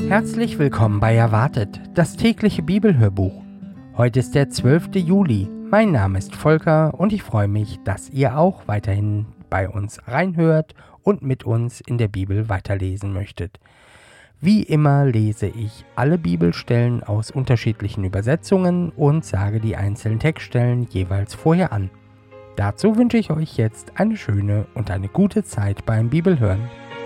Herzlich willkommen bei Erwartet, das tägliche Bibelhörbuch. Heute ist der 12. Juli. Mein Name ist Volker und ich freue mich, dass ihr auch weiterhin bei uns reinhört und mit uns in der Bibel weiterlesen möchtet. Wie immer lese ich alle Bibelstellen aus unterschiedlichen Übersetzungen und sage die einzelnen Textstellen jeweils vorher an. Dazu wünsche ich euch jetzt eine schöne und eine gute Zeit beim Bibelhören.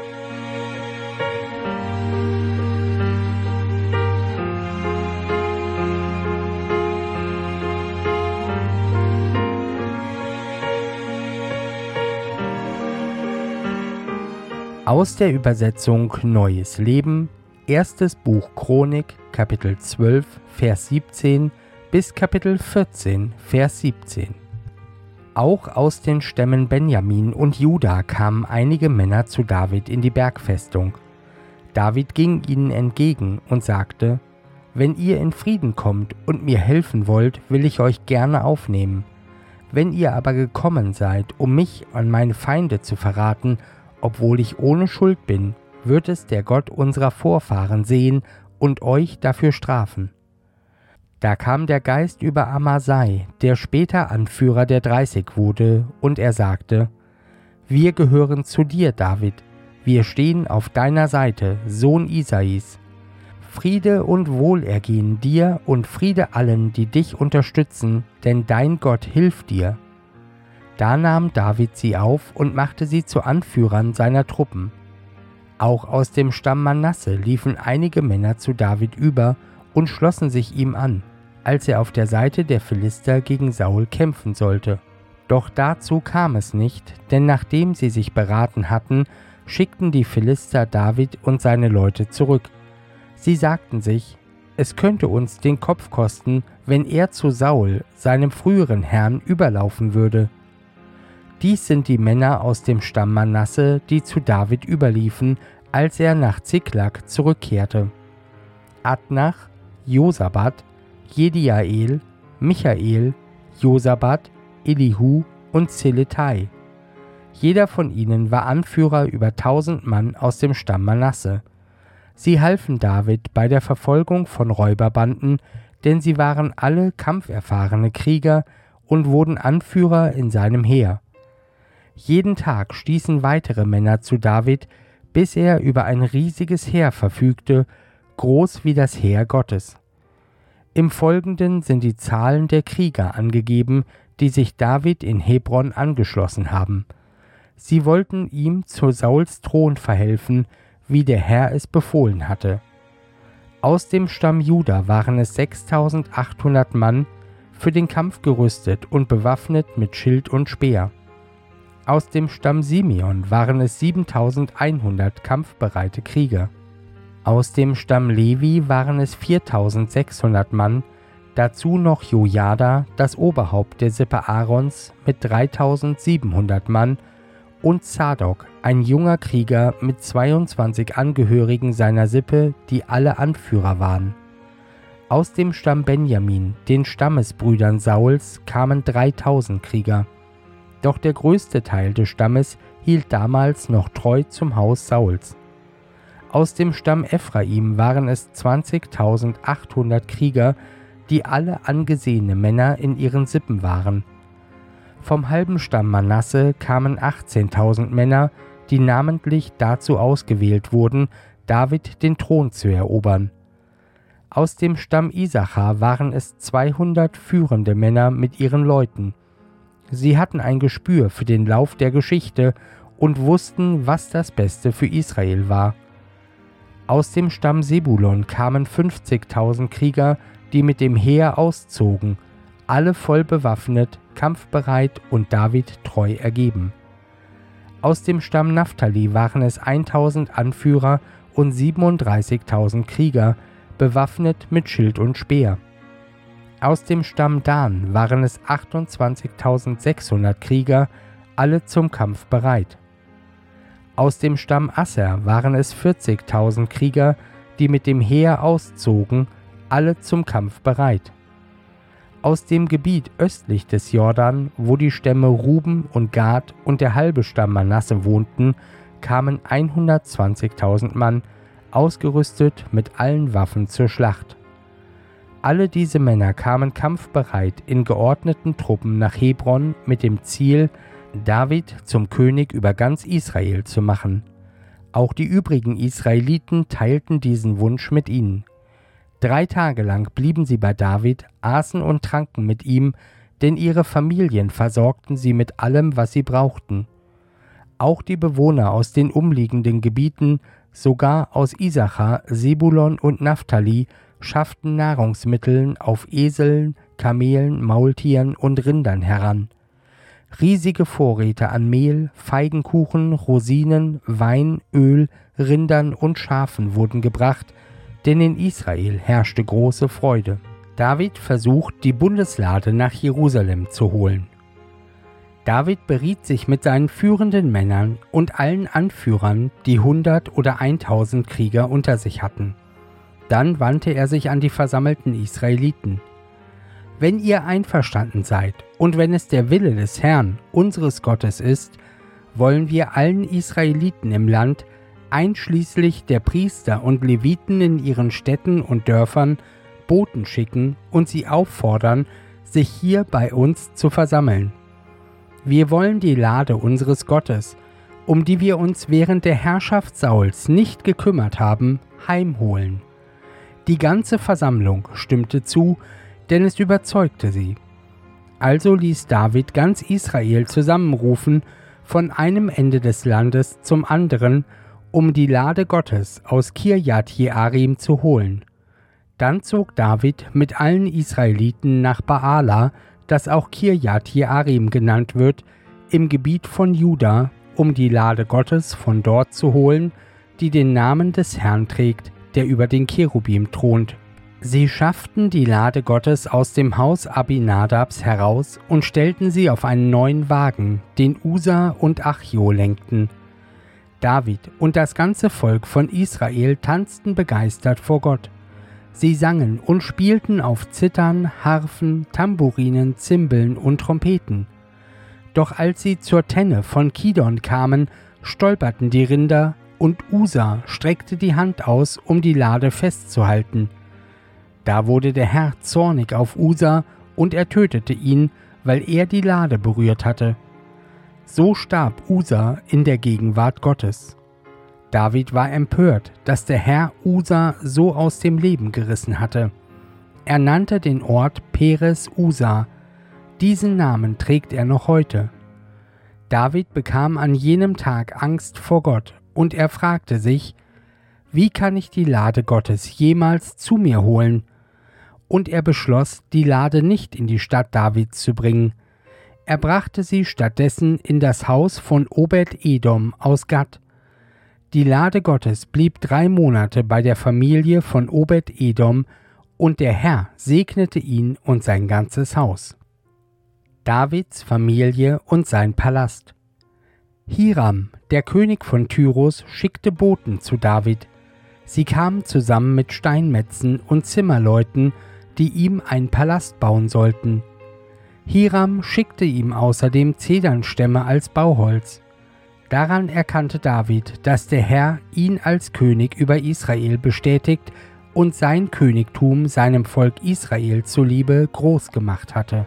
Aus der Übersetzung Neues Leben, erstes Buch Chronik, Kapitel 12, Vers 17 bis Kapitel 14, Vers 17. Auch aus den Stämmen Benjamin und Juda kamen einige Männer zu David in die Bergfestung. David ging ihnen entgegen und sagte: Wenn ihr in Frieden kommt und mir helfen wollt, will ich euch gerne aufnehmen. Wenn ihr aber gekommen seid, um mich an meine Feinde zu verraten, obwohl ich ohne Schuld bin, wird es der Gott unserer Vorfahren sehen und euch dafür strafen. Da kam der Geist über Amasai, der später Anführer der 30 wurde, und er sagte: Wir gehören zu dir, David, wir stehen auf deiner Seite, Sohn Isais. Friede und Wohlergehen dir und Friede allen, die dich unterstützen, denn dein Gott hilft dir. Da nahm David sie auf und machte sie zu Anführern seiner Truppen. Auch aus dem Stamm Manasse liefen einige Männer zu David über und schlossen sich ihm an, als er auf der Seite der Philister gegen Saul kämpfen sollte. Doch dazu kam es nicht, denn nachdem sie sich beraten hatten, schickten die Philister David und seine Leute zurück. Sie sagten sich: Es könnte uns den Kopf kosten, wenn er zu Saul, seinem früheren Herrn, überlaufen würde. Dies sind die Männer aus dem Stamm Manasse, die zu David überliefen, als er nach Ziklag zurückkehrte: Adnach, Josabat, Jediael, Michael, Josabat, Elihu und Zeletai. Jeder von ihnen war Anführer über 1000 Mann aus dem Stamm Manasse. Sie halfen David bei der Verfolgung von Räuberbanden, denn sie waren alle kampferfahrene Krieger und wurden Anführer in seinem Heer. Jeden Tag stießen weitere Männer zu David, bis er über ein riesiges Heer verfügte, groß wie das Heer Gottes. Im Folgenden sind die Zahlen der Krieger angegeben, die sich David in Hebron angeschlossen haben. Sie wollten ihm zu Sauls Thron verhelfen, wie der Herr es befohlen hatte. Aus dem Stamm Juda waren es 6800 Mann, für den Kampf gerüstet und bewaffnet mit Schild und Speer. Aus dem Stamm Simeon waren es 7100 kampfbereite Krieger. Aus dem Stamm Levi waren es 4600 Mann, dazu noch Jojada, das Oberhaupt der Sippe Aarons, mit 3700 Mann, und Zadok, ein junger Krieger mit 22 Angehörigen seiner Sippe, die alle Anführer waren. Aus dem Stamm Benjamin, den Stammesbrüdern Sauls, kamen 3000 Krieger. Doch der größte Teil des Stammes hielt damals noch treu zum Haus Sauls. Aus dem Stamm Ephraim waren es 20.800 Krieger, die alle angesehene Männer in ihren Sippen waren. Vom halben Stamm Manasse kamen 18.000 Männer, die namentlich dazu ausgewählt wurden, David den Thron zu erobern. Aus dem Stamm Isachar waren es 200 führende Männer mit ihren Leuten. Sie hatten ein Gespür für den Lauf der Geschichte und wussten, was das Beste für Israel war. Aus dem Stamm Sebulon kamen 50.000 Krieger, die mit dem Heer auszogen, alle voll bewaffnet, kampfbereit und David treu ergeben. Aus dem Stamm Naphtali waren es 1000 Anführer und 37.000 Krieger, bewaffnet mit Schild und Speer. Aus dem Stamm Dan waren es 28.600 Krieger, alle zum Kampf bereit. Aus dem Stamm Asser waren es 40.000 Krieger, die mit dem Heer auszogen, alle zum Kampf bereit. Aus dem Gebiet östlich des Jordan, wo die Stämme Ruben und Gad und der halbe Stamm Manasse wohnten, kamen 120.000 Mann, ausgerüstet mit allen Waffen zur Schlacht. Alle diese Männer kamen kampfbereit in geordneten Truppen nach Hebron mit dem Ziel, David zum König über ganz Israel zu machen. Auch die übrigen Israeliten teilten diesen Wunsch mit ihnen. 3 Tage lang blieben sie bei David, aßen und tranken mit ihm, denn ihre Familien versorgten sie mit allem, was sie brauchten. Auch die Bewohner aus den umliegenden Gebieten, sogar aus Isachar, Sebulon und Naphtali, schafften Nahrungsmittel auf Eseln, Kamelen, Maultieren und Rindern heran. Riesige Vorräte an Mehl, Feigenkuchen, Rosinen, Wein, Öl, Rindern und Schafen wurden gebracht, denn in Israel herrschte große Freude. David versucht, die Bundeslade nach Jerusalem zu holen. David beriet sich mit seinen führenden Männern und allen Anführern, die 100 oder 1000 Krieger unter sich hatten. Dann wandte er sich an die versammelten Israeliten. Wenn ihr einverstanden seid und wenn es der Wille des Herrn, unseres Gottes ist, wollen wir allen Israeliten im Land, einschließlich der Priester und Leviten in ihren Städten und Dörfern, Boten schicken und sie auffordern, sich hier bei uns zu versammeln. Wir wollen die Lade unseres Gottes, um die wir uns während der Herrschaft Sauls nicht gekümmert haben, heimholen. Die ganze Versammlung stimmte zu, denn es überzeugte sie. Also ließ David ganz Israel zusammenrufen, von einem Ende des Landes zum anderen, um die Lade Gottes aus Kirjat Jearim zu holen. Dann zog David mit allen Israeliten nach Baala, das auch Kirjat Jearim genannt wird, im Gebiet von Juda, um die Lade Gottes von dort zu holen, die den Namen des Herrn trägt, der über den Cherubim thront. Sie schafften die Lade Gottes aus dem Haus Abinadabs heraus und stellten sie auf einen neuen Wagen, den Usa und Achjo lenkten. David und das ganze Volk von Israel tanzten begeistert vor Gott. Sie sangen und spielten auf Zithern, Harfen, Tamburinen, Zimbeln und Trompeten. Doch als sie zur Tenne von Kidon kamen, stolperten die Rinder, und Usa streckte die Hand aus, um die Lade festzuhalten. Da wurde der Herr zornig auf Usa, und er tötete ihn, weil er die Lade berührt hatte. So starb Usa in der Gegenwart Gottes. David war empört, dass der Herr Usa so aus dem Leben gerissen hatte. Er nannte den Ort Peres Usa. Diesen Namen trägt er noch heute. David bekam an jenem Tag Angst vor Gott, und er fragte sich: Wie kann ich die Lade Gottes jemals zu mir holen? Und er beschloss, die Lade nicht in die Stadt Davids zu bringen. Er brachte sie stattdessen in das Haus von Obed-Edom aus Gat. Die Lade Gottes blieb 3 Monate bei der Familie von Obed-Edom, und der Herr segnete ihn und sein ganzes Haus. Davids Familie und sein Palast. Hiram, der König von Tyrus, schickte Boten zu David. Sie kamen zusammen mit Steinmetzen und Zimmerleuten, die ihm einen Palast bauen sollten. Hiram schickte ihm außerdem Zedernstämme als Bauholz. Daran erkannte David, dass der Herr ihn als König über Israel bestätigt und sein Königtum seinem Volk Israel zuliebe groß gemacht hatte.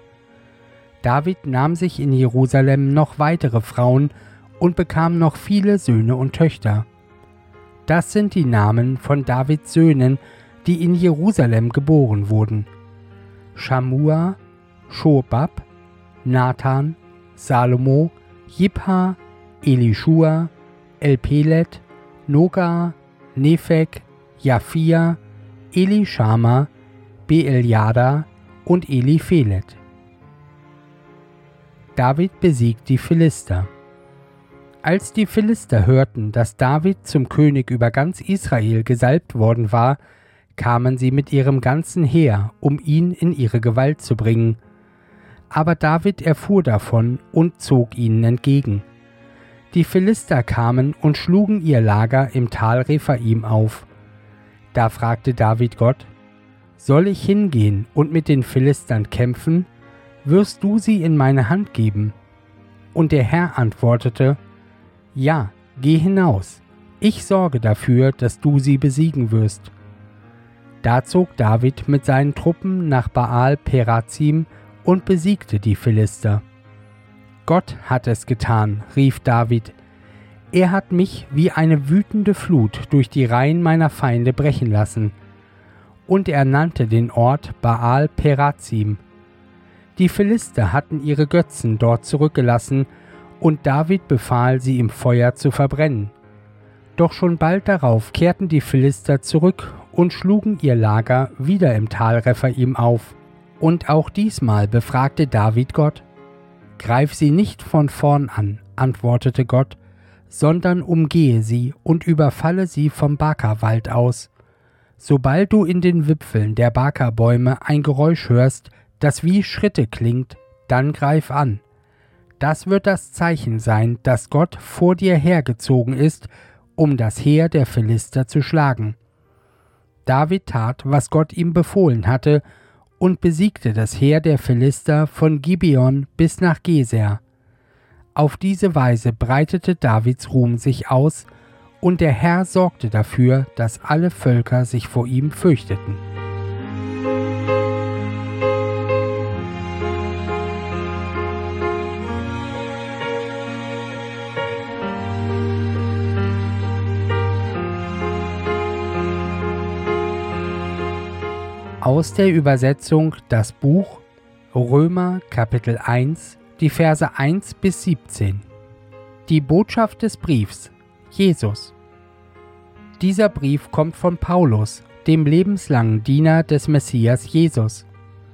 David nahm sich in Jerusalem noch weitere Frauen und bekam noch viele Söhne und Töchter. Das sind die Namen von Davids Söhnen, die in Jerusalem geboren wurden: Schamua, Schobab, Nathan, Salomo, Jibha, Elischua, Elpelet, Noga, Nepheg, Japhia, Elishama, Beeljada und Eliphelet. David besiegt die Philister. Als die Philister hörten, dass David zum König über ganz Israel gesalbt worden war, kamen sie mit ihrem ganzen Heer, um ihn in ihre Gewalt zu bringen. Aber David erfuhr davon und zog ihnen entgegen. Die Philister kamen und schlugen ihr Lager im Tal Rephaim auf. Da fragte David Gott: Soll ich hingehen und mit den Philistern kämpfen? Wirst du sie in meine Hand geben? Und der Herr antwortete: Ja, geh hinaus. Ich sorge dafür, dass du sie besiegen wirst.« Da zog David mit seinen Truppen nach Baal Perazim und besiegte die Philister. »Gott hat es getan«, rief David. »Er hat mich wie eine wütende Flut durch die Reihen meiner Feinde brechen lassen.« Und er nannte den Ort Baal Perazim. Die Philister hatten ihre Götzen dort zurückgelassen, und David befahl, sie im Feuer zu verbrennen. Doch schon bald darauf kehrten die Philister zurück und schlugen ihr Lager wieder im Tal Rephaim auf. Und auch diesmal befragte David Gott. »Greif sie nicht von vorn an«, antwortete Gott, »sondern umgehe sie und überfalle sie vom Baka-Wald aus. Sobald du in den Wipfeln der Baka-Bäume ein Geräusch hörst, das wie Schritte klingt, dann greif an. Das wird das Zeichen sein, dass Gott vor dir hergezogen ist, um das Heer der Philister zu schlagen.« David tat, was Gott ihm befohlen hatte, und besiegte das Heer der Philister von Gibeon bis nach Geser. Auf diese Weise breitete Davids Ruhm sich aus, und der Herr sorgte dafür, dass alle Völker sich vor ihm fürchteten. Aus der Übersetzung das Buch Römer Kapitel 1, die Verse 1 bis 17. Die Botschaft des Briefs Jesus. Dieser Brief kommt von Paulus, dem lebenslangen Diener des Messias Jesus.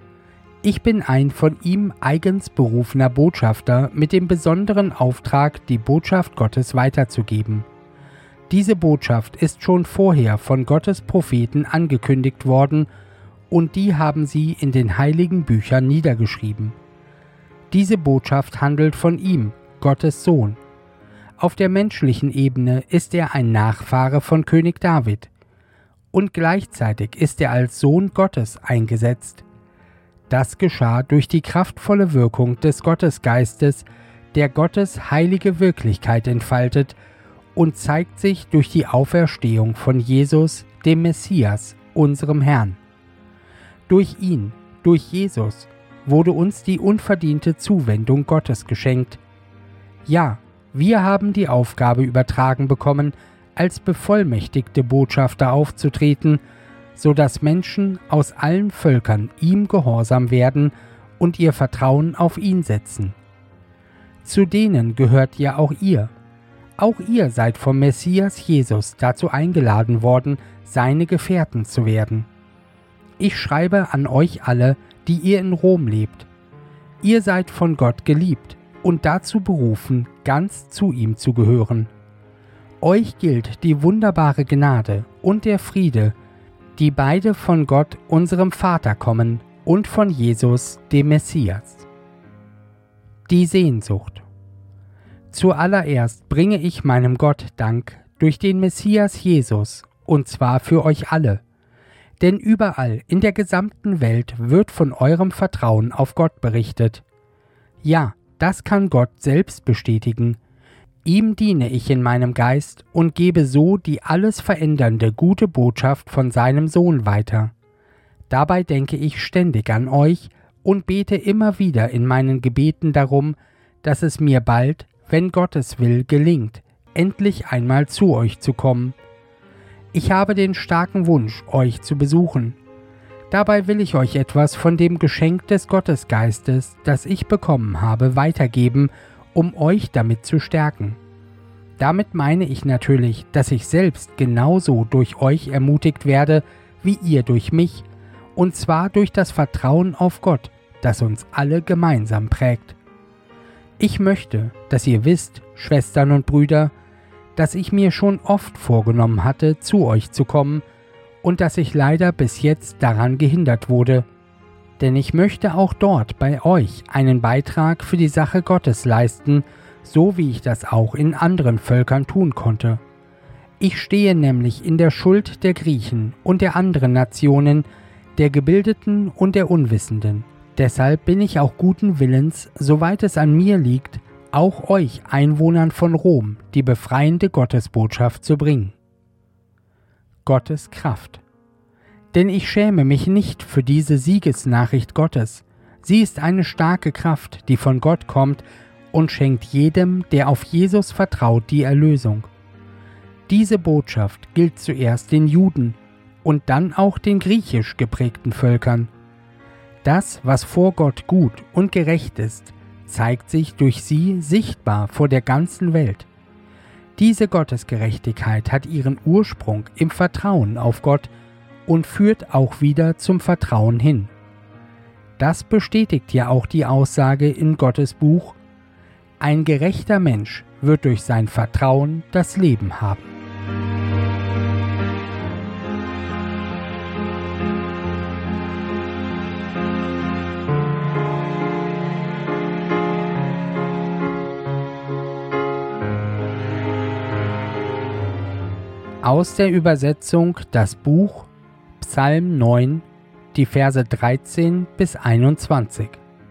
Ich bin ein von ihm eigens berufener Botschafter mit dem besonderen Auftrag, die Botschaft Gottes weiterzugeben. Diese Botschaft ist schon vorher von Gottes Propheten angekündigt worden, und die haben sie in den heiligen Büchern niedergeschrieben. Diese Botschaft handelt von ihm, Gottes Sohn. Auf der menschlichen Ebene ist er ein Nachfahre von König David. Und gleichzeitig ist er als Sohn Gottes eingesetzt. Das geschah durch die kraftvolle Wirkung des Gottesgeistes, der Gottes heilige Wirklichkeit entfaltet und zeigt sich durch die Auferstehung von Jesus, dem Messias, unserem Herrn. Durch ihn, durch Jesus, wurde uns die unverdiente Zuwendung Gottes geschenkt. Ja, wir haben die Aufgabe übertragen bekommen, als bevollmächtigte Botschafter aufzutreten, so dass Menschen aus allen Völkern ihm gehorsam werden und ihr Vertrauen auf ihn setzen. Zu denen gehört ja auch ihr. Auch ihr seid vom Messias Jesus dazu eingeladen worden, seine Gefährten zu werden. Ich schreibe an euch alle, die ihr in Rom lebt. Ihr seid von Gott geliebt und dazu berufen, ganz zu ihm zu gehören. Euch gilt die wunderbare Gnade und der Friede, die beide von Gott, unserem Vater, kommen und von Jesus, dem Messias. Die Sehnsucht. Zuallererst bringe ich meinem Gott Dank durch den Messias Jesus, und zwar für euch alle. Denn überall in der gesamten Welt wird von eurem Vertrauen auf Gott berichtet. Ja, das kann Gott selbst bestätigen. Ihm diene ich in meinem Geist und gebe so die alles verändernde gute Botschaft von seinem Sohn weiter. Dabei denke ich ständig an euch und bete immer wieder in meinen Gebeten darum, dass es mir bald, wenn Gottes will, gelingt, endlich einmal zu euch zu kommen. Ich habe den starken Wunsch, euch zu besuchen. Dabei will ich euch etwas von dem Geschenk des Gottesgeistes, das ich bekommen habe, weitergeben, um euch damit zu stärken. Damit meine ich natürlich, dass ich selbst genauso durch euch ermutigt werde, wie ihr durch mich, und zwar durch das Vertrauen auf Gott, das uns alle gemeinsam prägt. Ich möchte, dass ihr wisst, Schwestern und Brüder, dass ich mir schon oft vorgenommen hatte, zu euch zu kommen und dass ich leider bis jetzt daran gehindert wurde. Denn ich möchte auch dort bei euch einen Beitrag für die Sache Gottes leisten, so wie ich das auch in anderen Völkern tun konnte. Ich stehe nämlich in der Schuld der Griechen und der anderen Nationen, der Gebildeten und der Unwissenden. Deshalb bin ich auch guten Willens, soweit es an mir liegt, auch euch Einwohnern von Rom die befreiende Gottesbotschaft zu bringen. Gottes Kraft. Denn ich schäme mich nicht für diese Siegesnachricht Gottes. Sie ist eine starke Kraft, die von Gott kommt und schenkt jedem, der auf Jesus vertraut, die Erlösung. Diese Botschaft gilt zuerst den Juden und dann auch den griechisch geprägten Völkern. Das, was vor Gott gut und gerecht ist, zeigt sich durch sie sichtbar vor der ganzen Welt. Diese Gottesgerechtigkeit hat ihren Ursprung im Vertrauen auf Gott und führt auch wieder zum Vertrauen hin. Das bestätigt ja auch die Aussage in Gottes Buch: Ein gerechter Mensch wird durch sein Vertrauen das Leben haben. Aus der Übersetzung das Buch Psalm 9, die Verse 13 bis 21.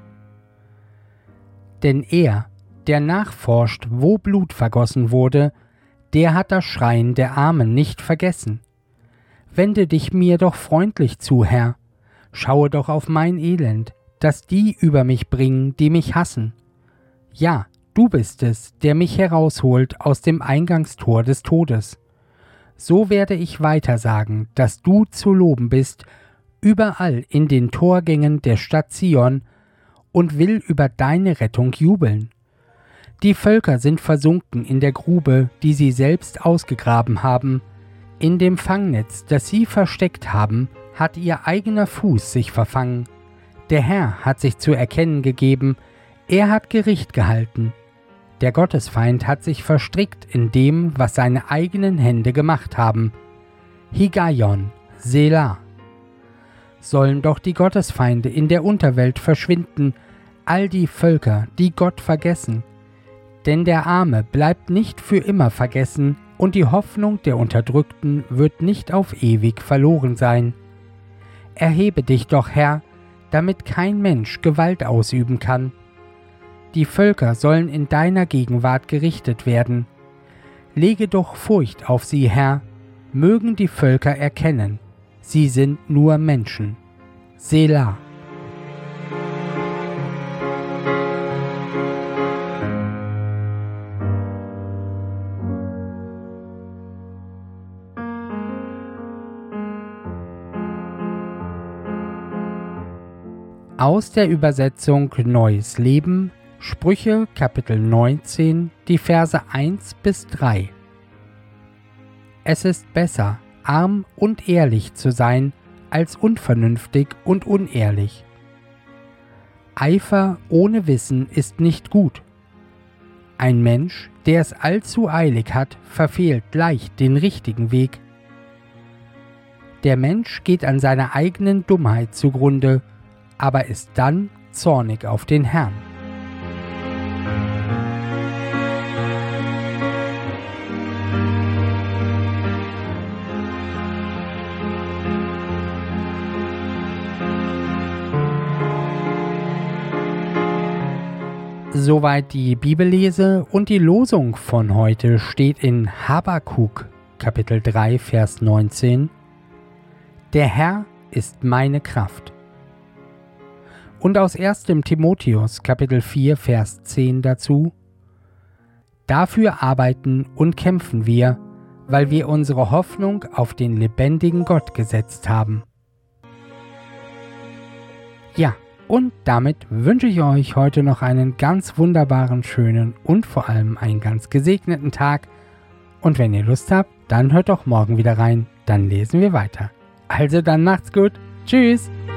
Denn er, der nachforscht, wo Blut vergossen wurde, der hat das Schreien der Armen nicht vergessen. Wende dich mir doch freundlich zu, Herr. Schaue doch auf mein Elend, das die über mich bringen, die mich hassen. Ja, du bist es, der mich herausholt aus dem Eingangstor des Todes. So werde ich weiter sagen, dass du zu loben bist, überall in den Torgängen der Stadt Zion, und will über deine Rettung jubeln. Die Völker sind versunken in der Grube, die sie selbst ausgegraben haben. In dem Fangnetz, das sie versteckt haben, hat ihr eigener Fuß sich verfangen. Der Herr hat sich zu erkennen gegeben, er hat Gericht gehalten. Der Gottesfeind hat sich verstrickt in dem, was seine eigenen Hände gemacht haben. Higgaion, Selah. Sollen doch die Gottesfeinde in der Unterwelt verschwinden, all die Völker, die Gott vergessen. Denn der Arme bleibt nicht für immer vergessen, und die Hoffnung der Unterdrückten wird nicht auf ewig verloren sein. Erhebe dich doch, Herr, damit kein Mensch Gewalt ausüben kann. Die Völker sollen in deiner Gegenwart gerichtet werden. Lege doch Furcht auf sie, Herr, mögen die Völker erkennen, sie sind nur Menschen. Selah. Aus der Übersetzung Neues Leben, Sprüche Kapitel 19, die Verse 1 bis 3. Es ist besser, arm und ehrlich zu sein, als unvernünftig und unehrlich. Eifer ohne Wissen ist nicht gut. Ein Mensch, der es allzu eilig hat, verfehlt leicht den richtigen Weg. Der Mensch geht an seiner eigenen Dummheit zugrunde, aber ist dann zornig auf den Herrn. Soweit die Bibellese, und die Losung von heute steht in Habakuk, Kapitel 3, Vers 19. Der Herr ist meine Kraft. Und aus 1. Timotheus, Kapitel 4, Vers 10 dazu. Dafür arbeiten und kämpfen wir, weil wir unsere Hoffnung auf den lebendigen Gott gesetzt haben. Ja, und damit wünsche ich euch heute noch einen ganz wunderbaren, schönen und vor allem einen ganz gesegneten Tag. Und wenn ihr Lust habt, dann hört doch morgen wieder rein, dann lesen wir weiter. Also dann macht's gut. Tschüss!